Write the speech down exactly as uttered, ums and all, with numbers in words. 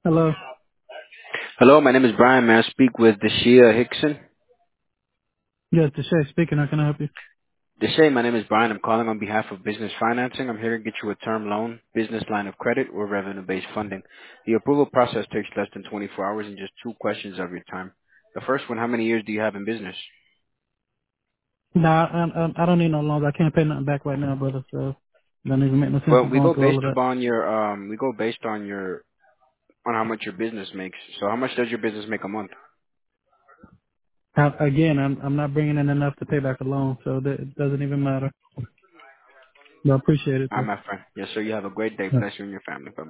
Hello. Hello, my name is Brian. May I speak with Deshia Hickson? Yes, Deshae speaking. How can I help you? Deshay, my name is Brian. I'm calling on behalf of Business Financing. I'm here to get you a term loan, business line of credit, or revenue-based funding. The approval process takes less than twenty-four hours and just two questions of your time. The first one, how many years do you have in business? Nah, I, I, I don't need no loans. I can't pay nothing back right now, brother. So doesn't even make no sense Well, of we going go through all based of that. upon your, um, we go based on your, on how much your business makes. So how much does your business make a month? I, again, I'm I'm not bringing in enough to pay back a loan, so that, it doesn't even matter. But I appreciate it All right, though. my friend. Yes, sir. You have a great day. Yeah. Bless you and your family. Bye.